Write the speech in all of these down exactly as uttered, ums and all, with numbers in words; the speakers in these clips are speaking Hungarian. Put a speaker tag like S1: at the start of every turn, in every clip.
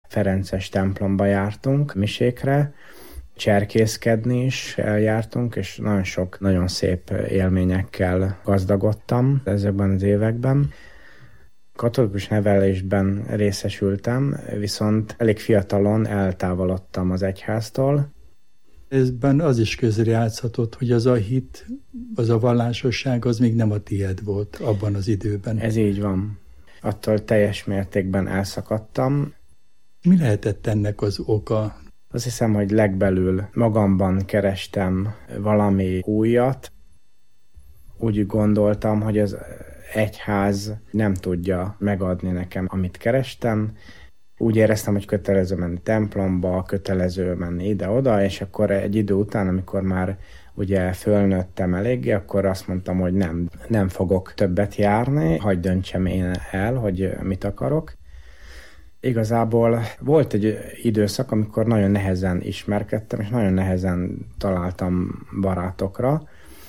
S1: ferences templomba jártunk misékre, cserkészkedni is eljártunk, és nagyon sok, nagyon szép élményekkel gazdagodtam ezekben az években. Katolikus nevelésben részesültem, viszont elég fiatalon eltávolodtam az egyháztól.
S2: Ezben az is közrejátszhatott, hogy az a hit, az a vallásosság, az még nem a tiéd volt abban az időben.
S1: Ez így van. Attól teljes mértékben elszakadtam.
S2: Mi lehetett ennek az oka?
S1: Azt hiszem, hogy legbelül magamban kerestem valami újat. Úgy gondoltam, hogy az egyház nem tudja megadni nekem, amit kerestem. Úgy éreztem, hogy kötelező menni templomba, kötelező menni ide-oda, és akkor egy idő után, amikor már ugye fölnőttem eléggé, akkor azt mondtam, hogy nem, nem fogok többet járni, hadd döntsem én el, hogy mit akarok. Igazából volt egy időszak, amikor nagyon nehezen ismerkedtem, és nagyon nehezen találtam barátokra,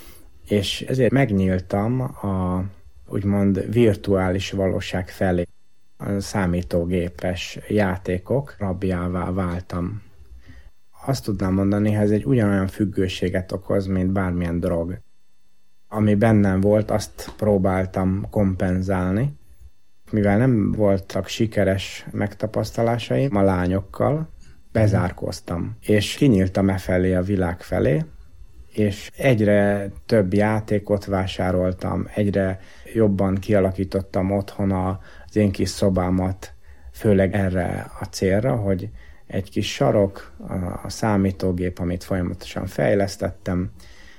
S1: és ezért megnyíltam a úgymond virtuális valóság felé. A számítógépes játékok rabjává váltam. Azt tudnám mondani, hogy ez egy ugyanolyan függőséget okoz, mint bármilyen drog. Ami bennem volt, azt próbáltam kompenzálni. Mivel nem voltak sikeres megtapasztalásaim a lányokkal, bezárkóztam, és kinyíltam e felé a világ felé, és egyre több játékot vásároltam, egyre jobban kialakítottam otthon az én kis szobámat, főleg erre a célra, hogy egy kis sarok, a számítógép, amit folyamatosan fejlesztettem,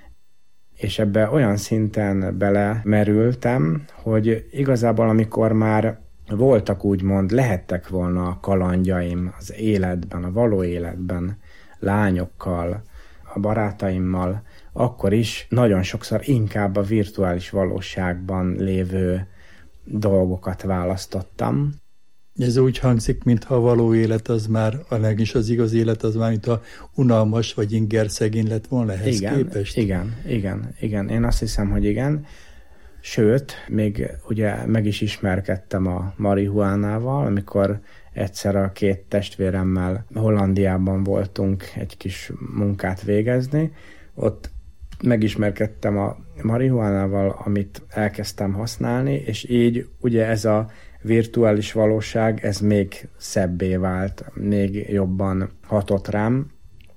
S1: és ebbe olyan szinten belemerültem, hogy igazából amikor már voltak úgymond, lehettek volna a kalandjaim az életben, a való életben, lányokkal, a barátaimmal, akkor is nagyon sokszor inkább a virtuális valóságban lévő dolgokat választottam.
S2: Ez úgy hangzik, mintha a való élet az már, a legis az igaz élet az már, mint a unalmas vagy inger szegény lett volna ehhez
S1: igen,
S2: képest.
S1: Igen, igen, igen. Én azt hiszem, hogy igen. Sőt, még ugye meg is ismerkedtem a marihuánával, amikor egyszer a két testvéremmel Hollandiában voltunk egy kis munkát végezni. Ott megismerkedtem a marihuánával, amit elkezdtem használni, és így ugye ez a virtuális valóság, ez még szebbé vált, még jobban hatott rám,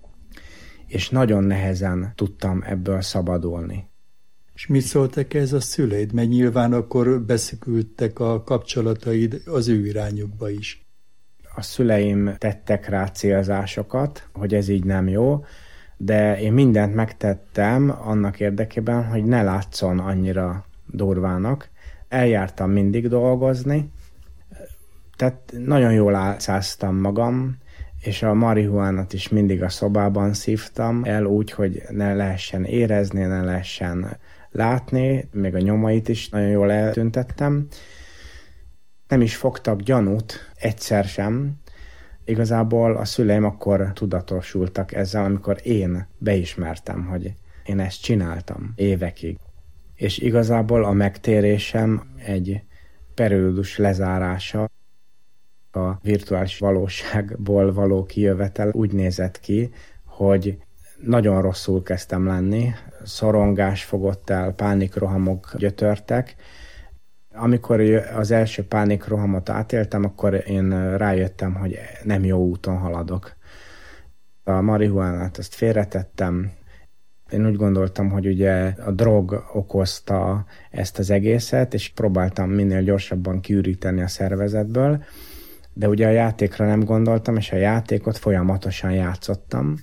S1: és nagyon nehezen tudtam ebből szabadulni.
S2: És mit szóltak ez a szüleid? Mert nyilván akkor beszűkültek a kapcsolataid az ő irányukba is.
S1: A szüleim tettek rá célzásokat, hogy ez így nem jó, de én mindent megtettem annak érdekében, hogy ne látszon annyira durvának. Eljártam mindig dolgozni, tehát nagyon jól álcáztam magam, és a marihuánat is mindig a szobában szívtam el úgy, hogy ne lehessen érezni, ne lehessen látni, még a nyomait is nagyon jól eltüntettem. Nem is fogtak gyanút, egyszer sem. Igazából a szüleim akkor tudatosultak ezzel, amikor én beismertem, hogy én ezt csináltam évekig. És igazából a megtérésem egy periódus lezárása, a virtuális valóságból való kijövetel úgy nézett ki, hogy nagyon rosszul kezdtem lenni, szorongás fogott el, pánikrohamok gyötörtek. Amikor az első pánikrohamot átéltem, akkor én rájöttem, hogy nem jó úton haladok. A marihuánát azt félretettem. Én úgy gondoltam, hogy ugye a drog okozta ezt az egészet, és próbáltam minél gyorsabban kiüríteni a szervezetből, de ugye a játékra nem gondoltam, és a játékot folyamatosan játszottam.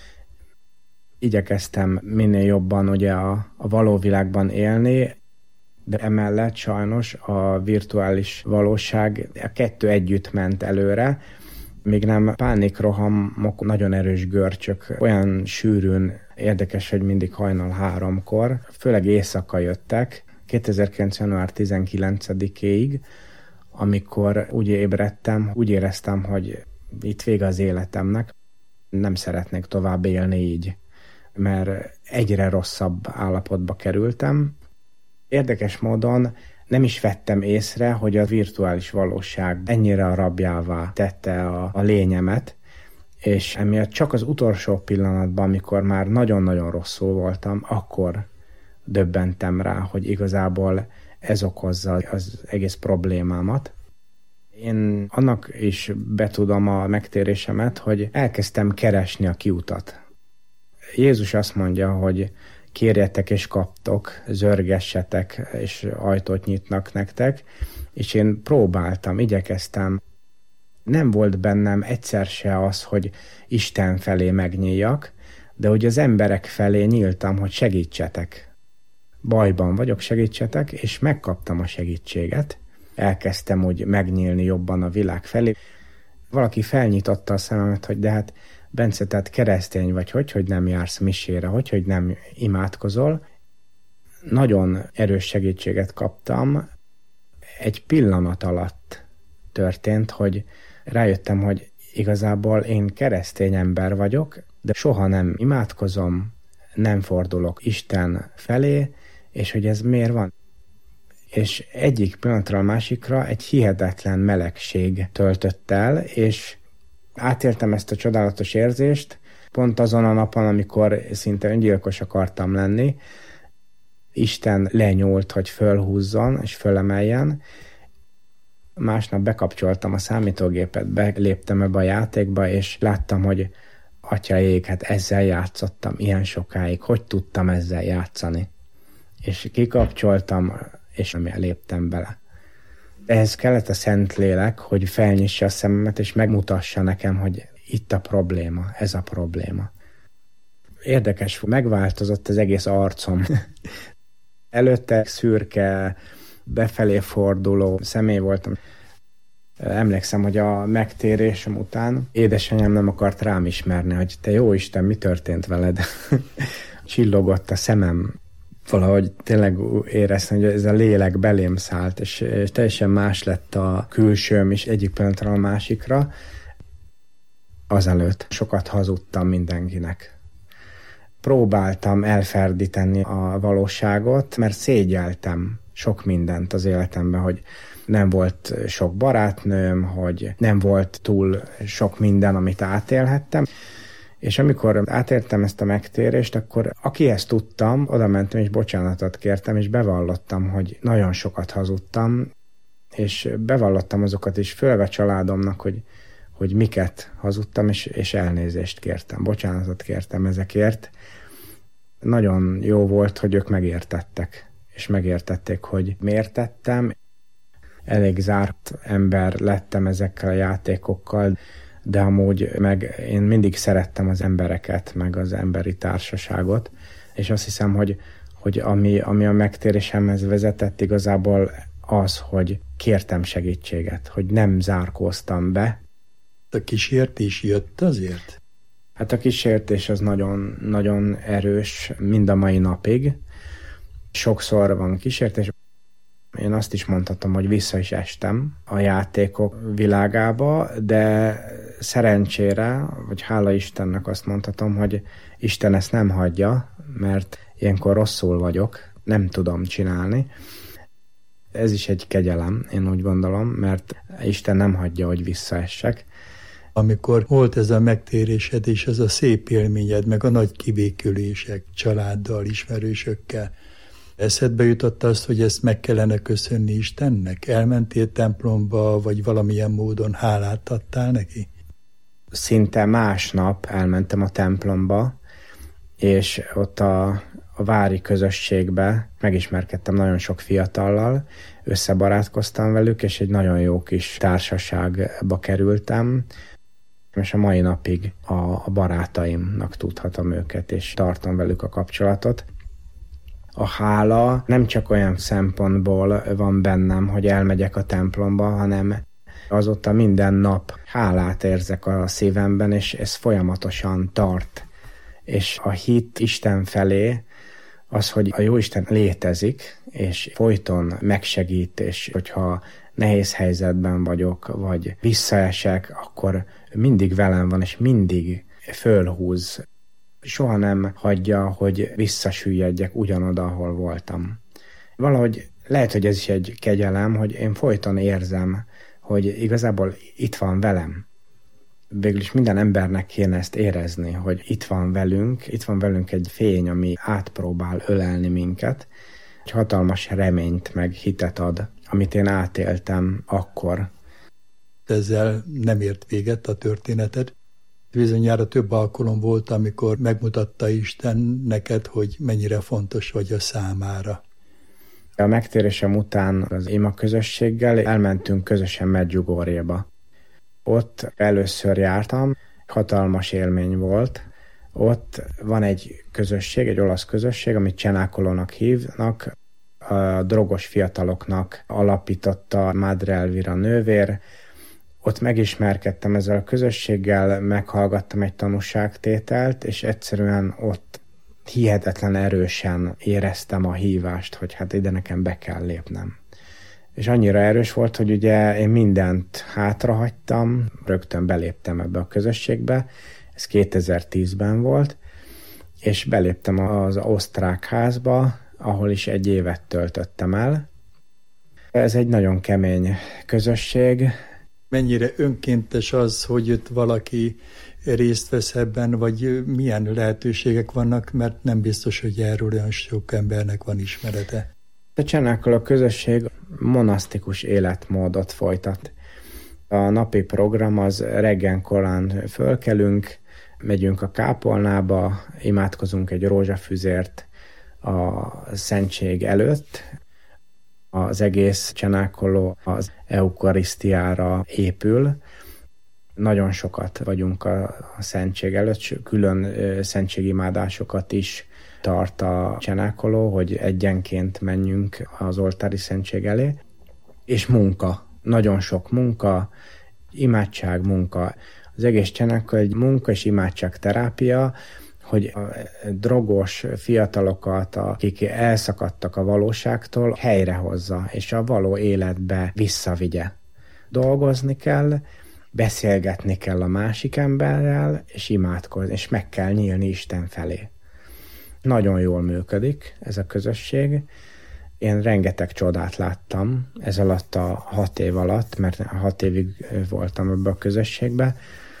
S1: Igyekeztem minél jobban ugye a, a való világban élni, de emellett sajnos a virtuális valóság, a kettő együtt ment előre, még nem pánikrohamok, nagyon erős görcsök, olyan sűrűn, érdekes, hogy mindig hajnal háromkor, főleg éjszaka jöttek, kétezer-kilenc. január tizenkilencedikéig, amikor úgy ébredtem, úgy éreztem, hogy itt vége az életemnek, nem szeretnék tovább élni így, mert egyre rosszabb állapotba kerültem. Érdekes módon Nem is vettem észre, hogy a virtuális valóság ennyire a rabjává tette a, a lényemet, és emiatt csak az utolsó pillanatban, amikor már nagyon-nagyon rosszul voltam, akkor döbbentem rá, hogy igazából ez okozza az egész problémámat. Én annak is betudom a megtérésemet, hogy elkezdtem keresni a kiutat. Jézus azt mondja, hogy kérjetek és kaptok, zörgessetek és ajtót nyitnak nektek, és én próbáltam, igyekeztem. Nem volt bennem egyszer se az, hogy Isten felé megnyíljak, de hogy az emberek felé nyíltam, hogy segítsetek. Bajban vagyok, segítsetek, és megkaptam a segítséget. Elkezdtem úgy megnyílni jobban a világ felé. Valaki felnyitotta a szememet, hogy de hát Bence, tehát keresztény vagy, hogy, hogy nem jársz misére, hogy, hogy nem imádkozol. Nagyon erős segítséget kaptam. Egy pillanat alatt történt, hogy rájöttem, hogy igazából én keresztény ember vagyok, de soha nem imádkozom, nem fordulok Isten felé, és hogy ez miért van. És egyik pillanatra a másikra egy hihetetlen melegség töltött el, és átéltem ezt a csodálatos érzést, pont azon a napon, amikor szinte öngyilkos akartam lenni, Isten lenyúlt, hogy fölhúzzon és fölemeljen. Másnap bekapcsoltam a számítógépet, beléptem ebbe a játékba, és láttam, hogy atya ég, hát ezzel játszottam ilyen sokáig, hogy tudtam ezzel játszani. És kikapcsoltam, és nem léptem bele. Ehhez kellett a Szentlélek, hogy felnyissa a szememet, és megmutassa nekem, hogy itt a probléma, ez a probléma. Érdekes, megváltozott az egész arcom. Előtte szürke, befelé forduló személy voltam. Emlékszem, hogy a megtérésem után édesanyám nem akart rám ismerni, hogy te jó Isten, mi történt veled? Csillogott a szemem. Valahogy tényleg éreztem, hogy ez a lélek belém szállt, és, és teljesen más lett a külsőm is egyik pillanatra a másikra. Azelőtt sokat hazudtam mindenkinek. Próbáltam elferdíteni a valóságot, mert szégyeltem sok mindent az életemben, hogy nem volt sok barátnőm, hogy nem volt túl sok minden, amit átélhettem. És amikor átértem ezt a megtérést, akkor akihez tudtam, oda mentem és bocsánatot kértem, és bevallottam, hogy nagyon sokat hazudtam, és bevallottam azokat is, főleg a családomnak, hogy, hogy miket hazudtam, és, és elnézést kértem, bocsánatot kértem ezekért. Nagyon jó volt, hogy ők megértettek, és megértették, hogy miért tettem. Elég zárt ember lettem ezekkel a játékokkal, de amúgy meg én mindig szerettem az embereket, meg az emberi társaságot, és azt hiszem, hogy, hogy ami, ami a megtérésemhez vezetett igazából az, hogy kértem segítséget, hogy nem zárkóztam be.
S2: A kísértés jött azért?
S1: Hát a kísértés az nagyon, nagyon erős mind a mai napig. Sokszor van kísértés. Én azt is mondhatom, hogy vissza is estem a játékok világába, de szerencsére, vagy hála Istennek azt mondhatom, hogy Isten ezt nem hagyja, mert ilyenkor rosszul vagyok, nem tudom csinálni. Ez is egy kegyelem, én úgy gondolom, mert Isten nem hagyja, hogy visszaessek.
S2: Amikor volt ez a megtérésed, és ez a szép élményed, meg a nagy kibékülések családdal, ismerősökkel, eszedbe jutott azt, hogy ezt meg kellene köszönni Istennek? Elmentél templomba, vagy valamilyen módon hálát adtál neki?
S1: Szinte másnap elmentem a templomba, és ott a, a vári közösségbe megismerkedtem nagyon sok fiatallal, összebarátkoztam velük, és egy nagyon jó kis társaságba kerültem, és a mai napig a, a barátaimnak tudhatom őket, és tartom velük a kapcsolatot. A hála nem csak olyan szempontból van bennem, hogy elmegyek a templomba, hanem azóta minden nap hálát érzek a szívemben, és ez folyamatosan tart. És a hit Isten felé az, hogy a Jóisten létezik, és folyton megsegít, és hogyha nehéz helyzetben vagyok, vagy visszaesek, akkor mindig velem van, és mindig fölhúz. Soha nem hagyja, hogy visszasüllyedjek ugyanoda, ahol voltam. Valahogy lehet, hogy ez is egy kegyelem, hogy én folyton érzem, hogy igazából itt van velem. Végülis minden embernek kéne ezt érezni, hogy itt van velünk, itt van velünk egy fény, ami átpróbál ölelni minket, egy hatalmas reményt meg hitet ad, amit én átéltem akkor.
S2: Ezzel nem ért véget a történeted. Bizonyára több alkalom volt, amikor megmutatta Isten neked, hogy mennyire fontos vagy a számára.
S1: A megtérésem után az ima közösséggel elmentünk közösen Medjugorjéba. Ott először jártam, hatalmas élmény volt. Ott van egy közösség, egy olasz közösség, amit Cenákolónak hívnak, a drogos fiataloknak alapította Madre Elvira nővér. Ott megismerkedtem ezzel a közösséggel, meghallgattam egy tanúságtételt, és egyszerűen ott hihetetlen erősen éreztem a hívást, hogy hát ide nekem be kell lépnem. És annyira erős volt, hogy ugye én mindent hátrahagytam, rögtön beléptem ebbe a közösségbe, ez kétezer-tízben volt, és beléptem az osztrák házba, ahol is egy évet töltöttem el. Ez egy nagyon kemény közösség.
S2: Mennyire önkéntes az, hogy itt valaki részt vesz ebben, vagy milyen lehetőségek vannak, mert nem biztos, hogy erről olyan sok embernek van ismerete.
S1: A Cenákoló közösség monasztikus életmódot folytat. A napi program az reggel korán fölkelünk, megyünk a kápolnába, imádkozunk egy rózsafüzért a szentség előtt. Az egész Cenákoló az eukarisztiára épül. Nagyon sokat vagyunk a, a szentség előtt, külön szentségimádásokat is tart a Cenákoló, hogy egyenként menjünk az oltári szentség elé. És munka, nagyon sok munka, imádság, munka. Az egész Cenákoló egy munka és imádság terápia, hogy a drogos fiatalokat, akik elszakadtak a valóságtól, helyrehozza, és a való életbe visszavigye. Dolgozni kell, beszélgetni kell a másik emberrel, és imádkozni, és meg kell nyílni Isten felé. Nagyon jól működik ez a közösség. Én rengeteg csodát láttam ez alatt a hat év alatt, mert hat évig voltam ebbe a közösségbe.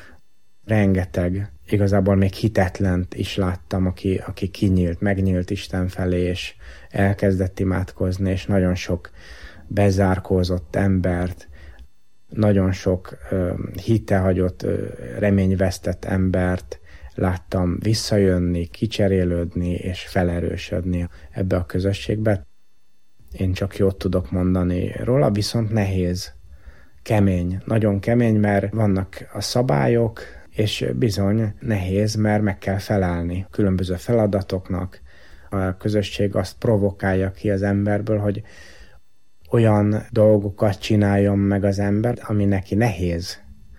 S1: Rengeteg, igazából még hitetlent is láttam, aki, aki kinyílt, megnyílt Isten felé, és elkezdett imádkozni, és nagyon sok bezárkózott embert, nagyon sok ö, hitehagyott, ö, reményvesztett embert láttam visszajönni, kicserélődni és felerősödni ebbe a közösségbe. Én csak jót tudok mondani róla, viszont nehéz, kemény, nagyon kemény, mert vannak a szabályok, és bizony nehéz, mert meg kell felelni különböző feladatoknak. A közösség azt provokálja ki az emberből, hogy olyan dolgokat csináljon meg az ember, ami neki nehéz.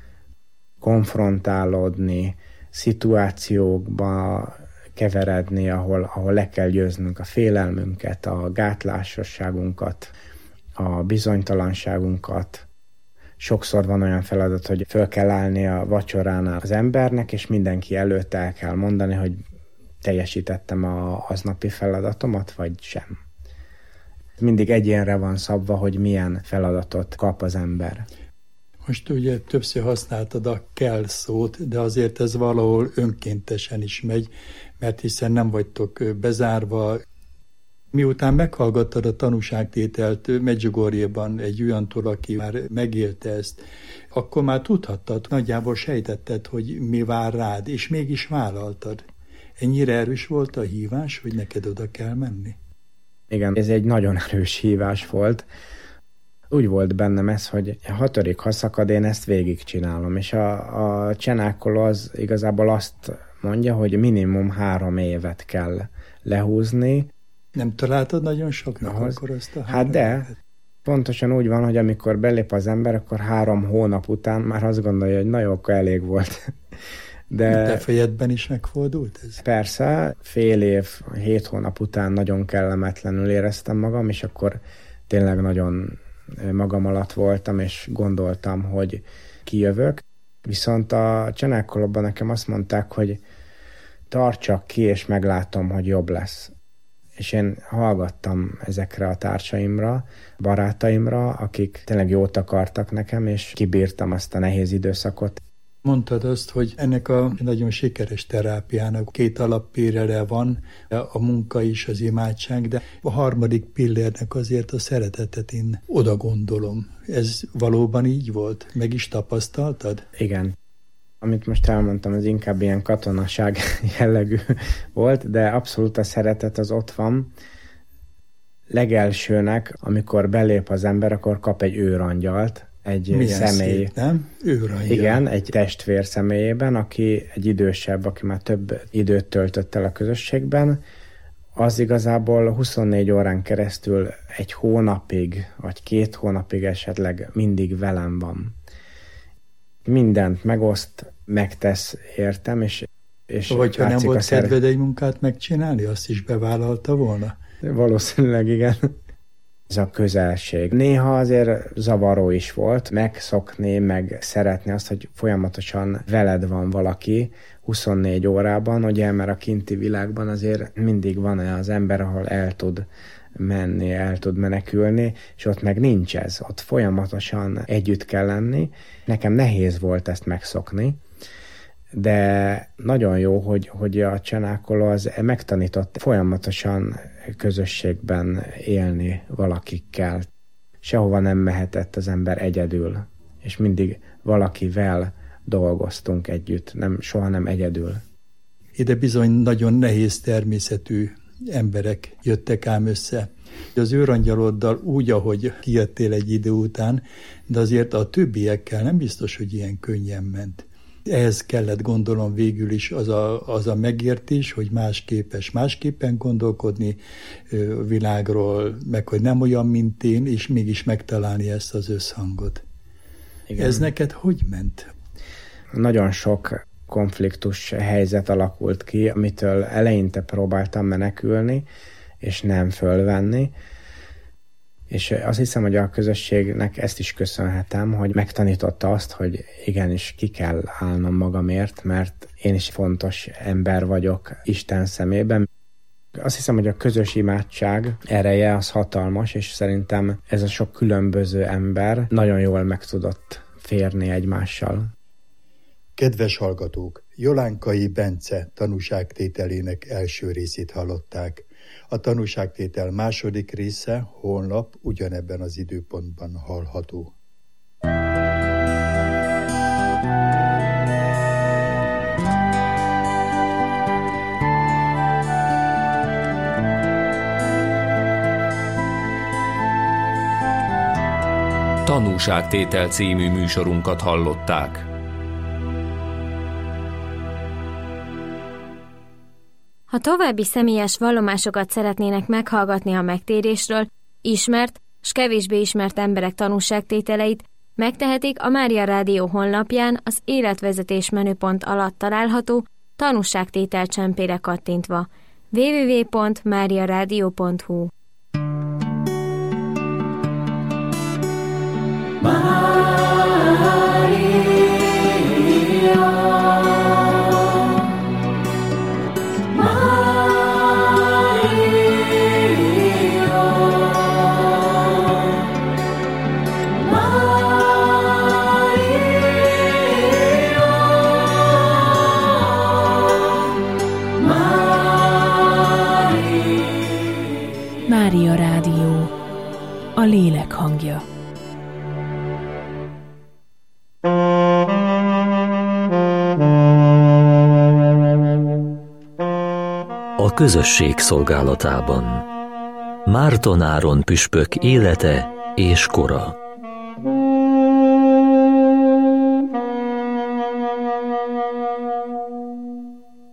S1: Konfrontálódni, szituációkba keveredni, ahol, ahol le kell győznünk a félelmünket, a gátlásosságunkat, a bizonytalanságunkat. Sokszor van olyan feladat, hogy föl kell állni a vacsoránál az embernek, és mindenki előtt el kell mondani, hogy teljesítettem a aznapi feladatomat, vagy sem. Mindig egyénre van szabva, hogy milyen feladatot kap az ember.
S2: Most ugye többször használtad a kell szót, de azért ez valahol önkéntesen is megy, mert hiszen nem vagytok bezárva. Miután meghallgattad a tanúságtételt Medjugorjéban egy olyantól, aki már megélte ezt, akkor már tudhattad, nagyjából sejtetted, hogy mi vár rád, és mégis vállaltad. Ennyire erős volt a hívás, hogy neked oda kell menni?
S1: Igen, ez egy nagyon erős hívás volt. Úgy volt bennem ez, hogy a hatodik haszakad én ezt végigcsinálom, és a, a Cenákoló az igazából azt mondja, hogy minimum három évet kell lehúzni.
S2: Nem találtad nagyon soknak ahhoz, akkor azt a
S1: Hát de, évet? Pontosan úgy van, hogy amikor belép az ember, akkor három hónap után már azt gondolja, hogy na jó, akkor elég volt.
S2: De te fejedben is megfordult ez?
S1: Persze, fél év, hét hónap után nagyon kellemetlenül éreztem magam, és akkor tényleg nagyon magam alatt voltam, és gondoltam, hogy kijövök. Viszont a Cenákolóban nekem azt mondták, hogy tartsak ki, és meglátom, hogy jobb lesz. és én hallgattam ezekre a társaimra, barátaimra, akik tényleg jót akartak nekem, és kibírtam azt a nehéz időszakot.
S2: Mondtad azt, hogy ennek a nagyon sikeres terápiának két alappillére van, a munka is, az imádság, de a harmadik pillérnek azért a szeretetet én oda gondolom. Ez valóban így volt? Meg is tapasztaltad?
S1: Igen. Amit most elmondtam, az inkább ilyen katonaság jellegű volt, de abszolút a szeretet az ott van. Legelsőnek, amikor belép az ember, akkor kap egy őrangyalt, egy
S2: milyen
S1: személy.
S2: Szép, nem? Őrangyal.
S1: Igen, egy testvér személyében, aki egy idősebb, aki már több időt töltött el a közösségben, az igazából huszonnégy órán keresztül egy hónapig, vagy két hónapig esetleg mindig velem van. Mindent megoszt, megtesz értem, és, és
S2: vagy ha nem volt
S1: szer...
S2: kedved egy munkát megcsinálni, azt is bevállalta volna?
S1: Valószínűleg igen. Ez a közelség. Néha azért zavaró is volt megszokni, meg szeretni azt, hogy folyamatosan veled van valaki huszonnégy órában, ugye, mert a kinti világban azért mindig van az ember, ahol el tud menni, el tud menekülni, és ott meg nincs ez. Ott folyamatosan együtt kell lenni. Nekem nehéz volt ezt megszokni, de nagyon jó, hogy, hogy a csanákoló az megtanított folyamatosan közösségben élni valakikkel. Sehova nem mehetett az ember egyedül, és mindig valakivel dolgoztunk együtt, nem, soha nem egyedül.
S2: Ide bizony nagyon nehéz természetű emberek jöttek ám össze. Az őrangyaloddal úgy, ahogy kijöttél egy idő után, de azért a többiekkel nem biztos, hogy ilyen könnyen ment. Ehhez kellett, gondolom, végül is az a, az a megértés, hogy más képes másképpen gondolkodni a világról, meg hogy nem olyan, mint én, és mégis megtalálni ezt az összhangot. Igen. Ez neked hogy ment?
S1: Nagyon sok konfliktus helyzet alakult ki, amitől eleinte próbáltam menekülni, és nem fölvenni. És azt hiszem, hogy a közösségnek ezt is köszönhetem, hogy megtanította azt, hogy igenis ki kell állnom magamért, mert én is fontos ember vagyok Isten szemében. Azt hiszem, hogy a közös imádság ereje az hatalmas, és szerintem ez a sok különböző ember nagyon jól meg tudott férni egymással.
S2: Kedves hallgatók, Jolánkai Bence tanúságtételének első részét hallották. A tanúságtétel második része holnap ugyanebben az időpontban hallható.
S3: Tanúságtétel című műsorunkat hallották.
S4: Ha további személyes vallomásokat szeretnének meghallgatni a megtérésről, ismert s kevésbé ismert emberek tanúságtételeit, megtehetik a Mária Rádió honlapján az életvezetés menüpont alatt található tanúságtétel csempére kattintva. double-u double-u double-u pont mária rádió pont hu Mária Rádió, a lélek hangja.
S5: A közösség szolgálatában Márton Áron püspök élete és kora.